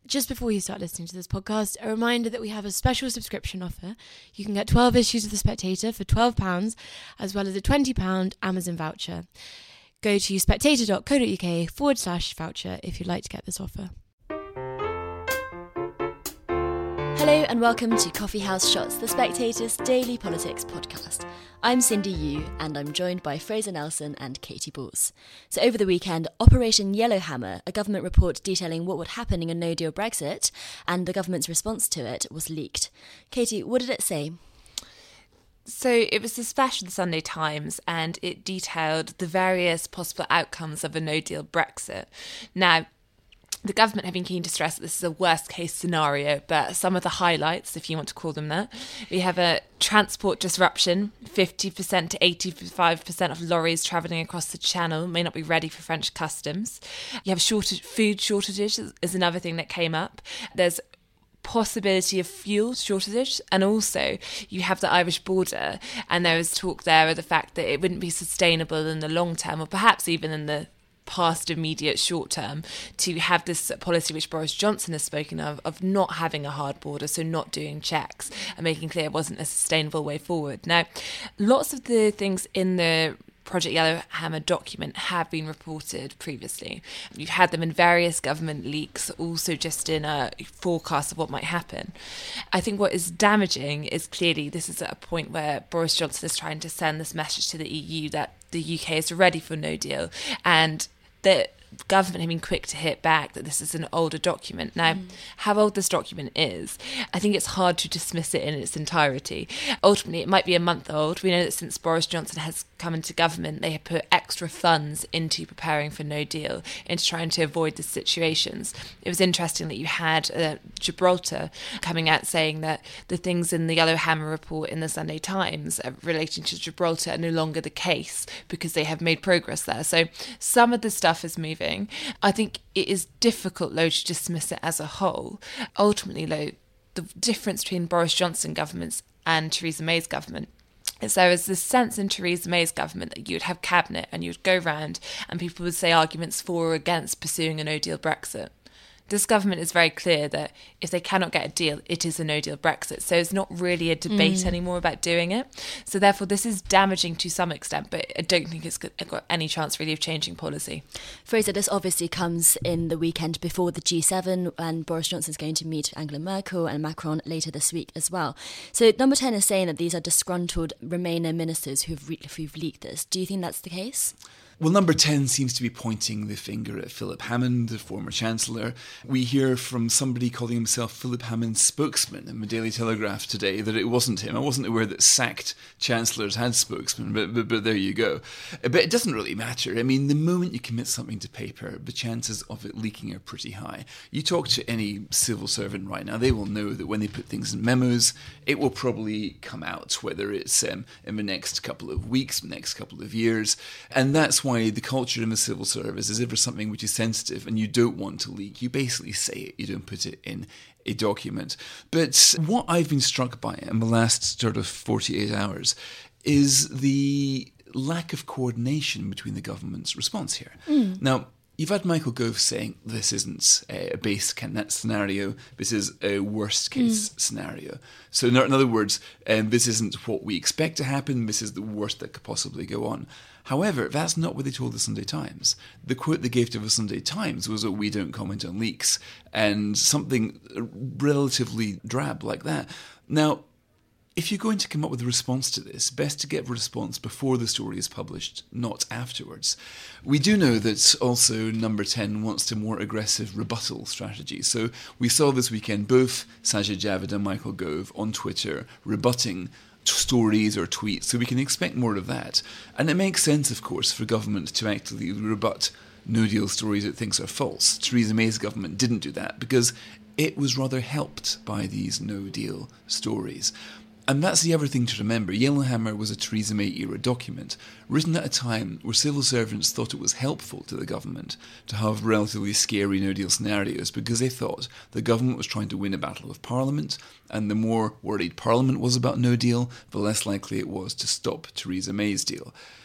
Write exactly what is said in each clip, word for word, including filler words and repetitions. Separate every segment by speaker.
Speaker 1: Just before you start listening to this podcast, a reminder that we have a special subscription offer. You can get twelve issues of The Spectator for twelve pounds, as well as a twenty pounds Amazon voucher. Go to spectator.co.uk forward slash voucher if you'd like to get this offer.
Speaker 2: Hello and welcome to Coffee House Shots, The Spectator's daily politics podcast. I'm Cindy Yu and I'm joined by Fraser Nelson and Katie Balls. So over the weekend, Operation Yellowhammer, a government report detailing what would happen in a no-deal Brexit and the government's response to it, was leaked. Katie, what did it say?
Speaker 3: So it was dispatched in the Sunday Times and it detailed the various possible outcomes of a no-deal Brexit. Now, the government have been keen to stress that this is a worst-case scenario, but some of the highlights, if you want to call them that, we have a transport disruption. fifty percent to eighty-five percent of lorries travelling across the Channel may not be ready for French customs. You have shortage, food shortages is another thing that came up. There's possibility of fuel shortage, and also you have the Irish border, and there was talk there of the fact that it wouldn't be sustainable in the long term, or perhaps even in the past immediate short term, to have this policy which Boris Johnson has spoken of, of not having a hard border, so not doing checks and making clear it wasn't a sustainable way forward. Now, lots of the things in the Project Yellowhammer document have been reported previously. You've had them in various government leaks, also just in a forecast of what might happen. I think what is damaging is clearly this is at a point where Boris Johnson is trying to send this message to the E U that the U K is ready for no deal, and that government have been quick to hit back that this is an older document. Now, mm. how old this document is, I think it's hard to dismiss it in its entirety. Ultimately, it might be a month old. We know that since Boris Johnson has come into government, they have put extra funds into preparing for no deal, into trying to avoid the situations. It was interesting that you had uh, Gibraltar coming out saying that the things in the Yellowhammer report in the Sunday Times uh, relating to Gibraltar are no longer the case because they have made progress there. So some of the stuff is moving. I think it is difficult, though, to dismiss it as a whole. Ultimately, though, the difference between Boris Johnson governments and Theresa May's government is there is this sense in Theresa May's government that you would have cabinet and you would go round and people would say arguments for or against pursuing a no-deal Brexit. This government is very clear that if they cannot get a deal, it is a no-deal Brexit. So it's not really a debate mm. anymore about doing it. So therefore, this is damaging to some extent, but I don't think it's got any chance really of changing policy.
Speaker 2: Fraser, this obviously comes in the weekend before the G seven, and Boris Johnson's going to meet Angela Merkel and Macron later this week as well. So Number ten is saying that these are disgruntled Remainer ministers who've, re- who've leaked this. Do you think that's the case?
Speaker 4: Well, Number ten seems to be pointing the finger at Philip Hammond, the former Chancellor. We hear from somebody calling himself Philip Hammond's spokesman in the Daily Telegraph today that it wasn't him. I wasn't aware that sacked Chancellors had spokesmen, but, but, but there you go. But it doesn't really matter. I mean, the moment you commit something to paper, the chances of it leaking are pretty high. You talk to any civil servant right now, they will know that when they put things in memos, it will probably come out, whether it's um, in the next couple of weeks, the next couple of years. And that's why the culture in the civil service is if there's something which is sensitive and you don't want to leak, you basically say it, you don't put it in a document. But what I've been struck by in the last sort of forty-eight hours is the lack of coordination between the government's response here. Mm. Now, you've had Michael Gove saying this isn't a base scenario, this is a worst case mm. scenario. So in other words, um, this isn't what we expect to happen, this is the worst that could possibly go on. However, that's not what they told the Sunday Times. The quote they gave to the Sunday Times was that we don't comment on leaks, and something relatively drab like that. Now, if you're going to come up with a response to this, best to get a response before the story is published, not afterwards. We do know that also Number ten wants a more aggressive rebuttal strategy. So we saw this weekend both Sajid Javid and Michael Gove on Twitter rebutting stories or tweets, so we can expect more of that. And it makes sense, of course, for government to actually rebut no-deal stories it thinks are false. Theresa May's government didn't do that because it was rather helped by these no-deal stories. And that's the other thing to remember. Yellowhammer was a Theresa May era document, written at a time where civil servants thought it was helpful to the government to have relatively scary no-deal scenarios because they thought the government was trying to win a battle with Parliament, and the more worried Parliament was about no deal, the less likely it was to stop Theresa May's deal.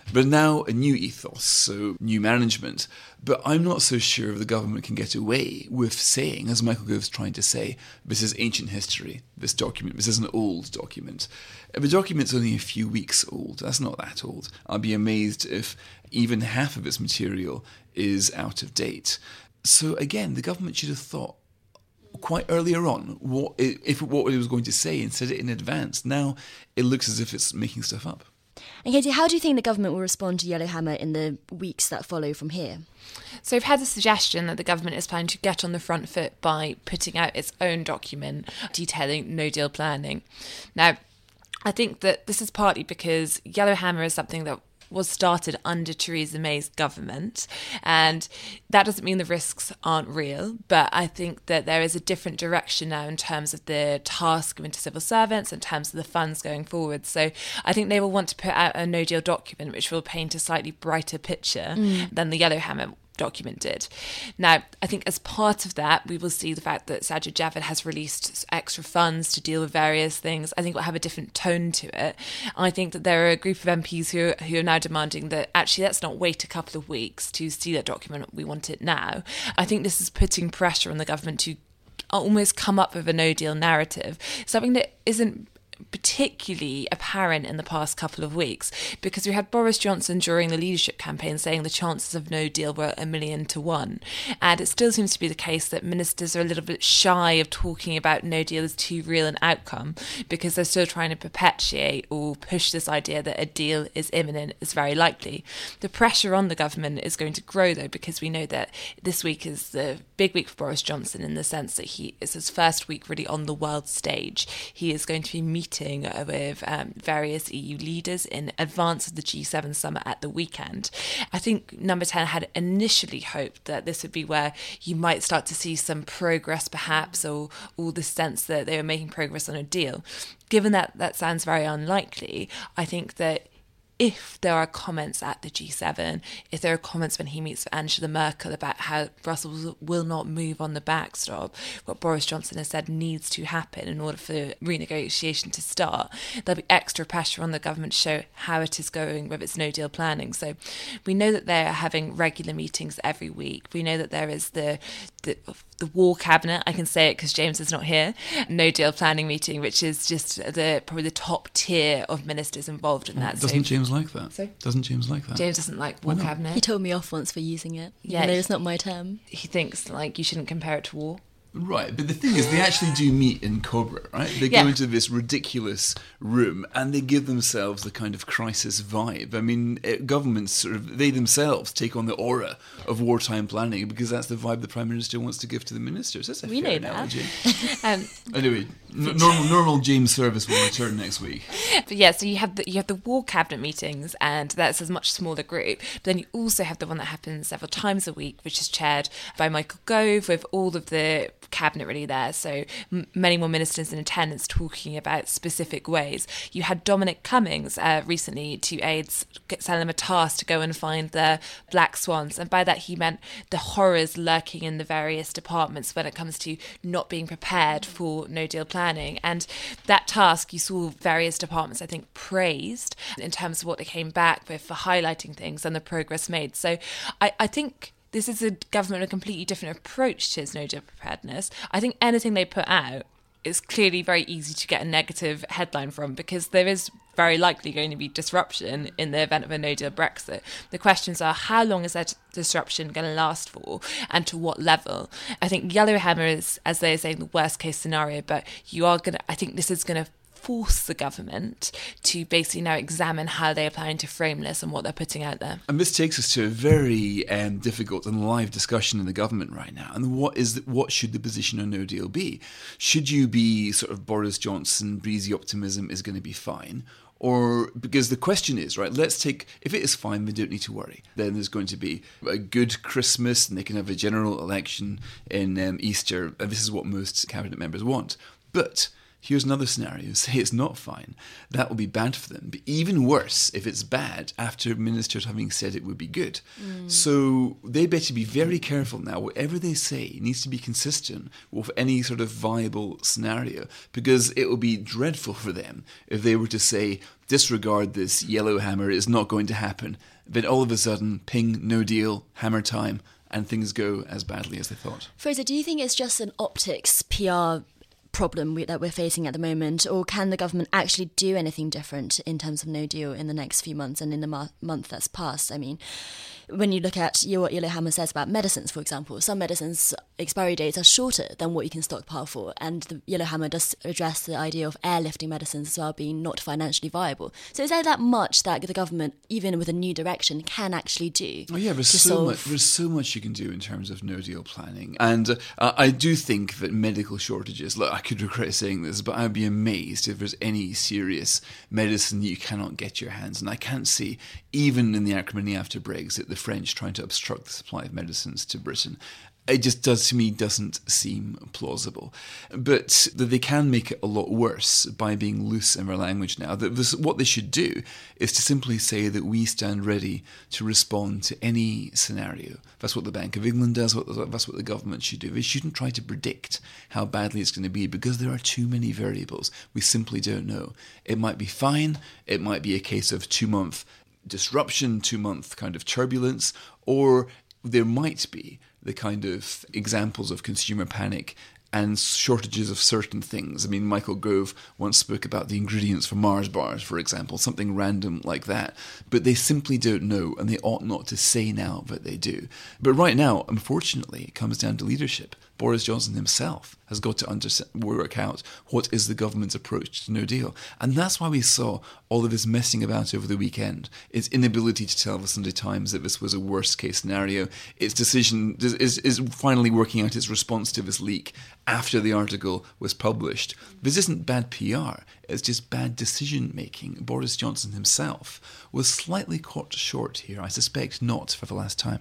Speaker 4: But now a new ethos, so new management. But I'm not so sure if the government can get away with saying, as Michael Gove's trying to say, this is ancient history, this document, this is an old document. If a document's only a few weeks old, that's not that old. I'll be amazed if even half of its material is out of date. So again, the government should have thought quite earlier on what it, if what it was going to say and said it in advance. Now it looks as if it's making stuff up.
Speaker 2: And Katie, how do you think the government will respond to Yellowhammer in the weeks that follow from here?
Speaker 3: So we've had a suggestion that the government is planning to get on the front foot by putting out its own document detailing no-deal planning. Now, I think that this is partly because Yellowhammer is something that was started under Theresa May's government, and that doesn't mean the risks aren't real, but I think that there is a different direction now in terms of the task given to civil servants, in terms of the funds going forward. So I think they will want to put out a no-deal document which will paint a slightly brighter picture mm. than the Yellowhammer document did. Now, I think as part of that, we will see the fact that Sajid Javid has released extra funds to deal with various things. I think it will have a different tone to it. I think that there are a group of M Ps who, who are now demanding that actually let's not wait a couple of weeks to see that document. We want it now. I think this is putting pressure on the government to almost come up with a no-deal narrative, something that isn't particularly apparent in the past couple of weeks, because we had Boris Johnson during the leadership campaign saying the chances of no deal were a million to one, and it still seems to be the case that ministers are a little bit shy of talking about no deal as too real an outcome, because they're still trying to perpetuate or push this idea that a deal is imminent, is very likely. The pressure on the government is going to grow though, because we know that this week is the big week for Boris Johnson in the sense that he is his first week really on the world stage. He is going to be meeting meeting with um, various E U leaders in advance of the G seven summit at the weekend. I think Number ten had initially hoped that this would be where you might start to see some progress perhaps, or, or the sense that they were making progress on a deal. Given that that sounds very unlikely, I think that if there are comments at the G seven, if there are comments when he meets with Angela Merkel about how Brussels will not move on the backstop, what Boris Johnson has said needs to happen in order for renegotiation to start, there'll be extra pressure on the government to show how it is going with its no-deal planning. So we know that they are having regular meetings every week. We know that there is the the, the War Cabinet, I can say it because James is not here, no-deal planning meeting, which is just the probably the top tier of ministers involved in that.
Speaker 4: Doesn't
Speaker 3: so,
Speaker 4: James like that?
Speaker 3: Sorry?
Speaker 4: Doesn't James like that?
Speaker 3: James doesn't like War Cabinet.
Speaker 2: He told me off once for using it.
Speaker 3: Yeah,
Speaker 2: even though it's not my term.
Speaker 3: He thinks like you shouldn't compare it to war.
Speaker 4: Right, but the thing is, they actually do meet in Cobra, right? They
Speaker 3: Yeah.
Speaker 4: go into this ridiculous room and they give themselves the kind of crisis vibe. I mean, it, governments sort of, they themselves take on the aura of wartime planning because that's the vibe the Prime Minister wants to give to the ministers. That's a
Speaker 2: We
Speaker 4: fair
Speaker 2: know that.
Speaker 4: analogy.
Speaker 3: Um,
Speaker 4: Anyway, n- normal, normal James service will return next week.
Speaker 3: But yeah, so you have the you have the War Cabinet meetings, and that's a much smaller group. But then you also have the one that happens several times a week, which is chaired by Michael Gove, with all of the cabinet really there. So m- many more ministers in attendance talking about specific ways. You had Dominic Cummings uh, recently to aides send them a task to go and find the black swans, and by that he meant the horrors lurking in the various departments when it comes to not being prepared for no deal planning. And that task you saw various departments I think praised in terms of what they came back with for highlighting things and the progress made. So I, I think this is a government with a completely different approach to its no-deal preparedness. I think anything they put out is clearly very easy to get a negative headline from, because there is very likely going to be disruption in the event of a no-deal Brexit. The questions are, how long is that disruption going to last for, and to what level? I think Yellowhammer is, as they say, the worst-case scenario, but you are going to, I think this is going to force the government to basically now examine how they are planning to frame this and what they're putting out there.
Speaker 4: And this takes us to a very um, difficult and live discussion in the government right now. And what is the, what should the position on no deal be? Should you be sort of Boris Johnson, breezy optimism is going to be fine? Or, because the question is, right, let's take, if it is fine, they don't need to worry. Then there's going to be a good Christmas and they can have a general election in um, Easter. And this is what most cabinet members want. But Here's another scenario. Say it's not fine. That will be bad for them. But even worse if it's bad after ministers having said it would be good. Mm. So they better be very careful now. Whatever they say needs to be consistent with any sort of viable scenario, because it will be dreadful for them if they were to say, disregard this, yellow hammer is not going to happen. Then all of a sudden, ping, no deal, hammer time, and things go as badly as they thought.
Speaker 2: Fraser, do you think it's just an optics P R problem we, that we're facing at the moment, or can the government actually do anything different in terms of no deal in the next few months and in the ma- month that's passed? I mean, when you look at what Yellowhammer says about medicines, for example, some medicines' expiry dates are shorter than what you can stockpile for, and the Yellowhammer does address the idea of airlifting medicines as well being not financially viable. So is there that much that the government, even with a new direction, can actually do?
Speaker 4: Oh yeah, there's so
Speaker 2: solve...
Speaker 4: much. There's so much you can do in terms of no deal planning, and uh, I do think that medical shortages. Look, I could regret saying this, but I'd be amazed if there's any serious medicine that you cannot get your hands on. I can't see, even in the acrimony after Brexit, the French trying to obstruct the supply of medicines to Britain. It just does, to me, doesn't seem plausible. But that they can make it a lot worse by being loose in their language now. That this, what they should do is to simply say that we stand ready to respond to any scenario. That's what the Bank of England does, that's what the government should do. They shouldn't try to predict how badly it's going to be, because there are too many variables. We simply don't know. It might be fine, it might be a case of two-month disruption, two-month kind of turbulence, or there might be the kind of examples of consumer panic and shortages of certain things. I mean, Michael Gove once spoke about the ingredients for Mars bars, for example, something random like that. But they simply don't know, and they ought not to say now that they do. But right now, unfortunately, it comes down to leadership. Boris Johnson himself has got to under- work out what is the government's approach to no deal. And that's why we saw all of this messing about over the weekend. Its inability to tell the Sunday Times that this was a worst case scenario. Its decision is, is, is finally working out its response to this leak after the article was published. This isn't bad P R, it's just bad decision making. Boris Johnson himself was slightly caught short here. I suspect not for the last time.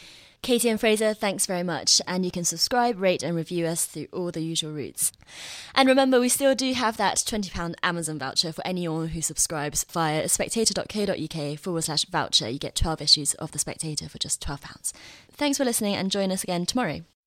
Speaker 2: Katie and Fraser, thanks very much. And you can subscribe, rate and review us through all the usual routes. And remember, we still do have that twenty pounds Amazon voucher for anyone who subscribes via spectator.co.uk forward slash voucher. You get twelve issues of The Spectator for just twelve pounds. Thanks for listening, and join us again tomorrow.